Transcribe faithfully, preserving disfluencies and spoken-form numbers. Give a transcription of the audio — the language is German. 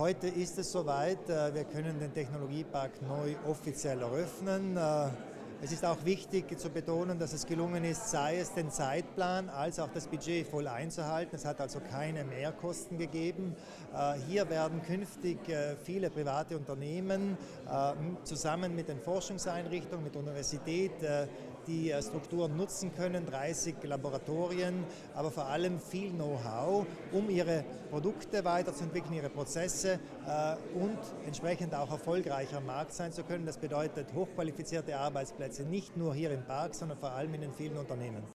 heute ist es soweit. Wir können den Technologiepark neu offiziell eröffnen. Es ist auch wichtig zu betonen, dass es gelungen ist, sei es den Zeitplan als auch das Budget voll einzuhalten. Es hat also keine Mehrkosten gegeben. Hier werden künftig viele private Unternehmen zusammen mit den Forschungseinrichtungen, mit der Universität die Strukturen nutzen können, dreißig Laboratorien, aber vor allem viel Know-how, um ihre Produkte weiterzuentwickeln, ihre Prozesse und entsprechend auch erfolgreicher am Markt sein zu können. Das bedeutet hochqualifizierte Arbeitsplätze, nicht nur hier im Park, sondern vor allem in den vielen Unternehmen.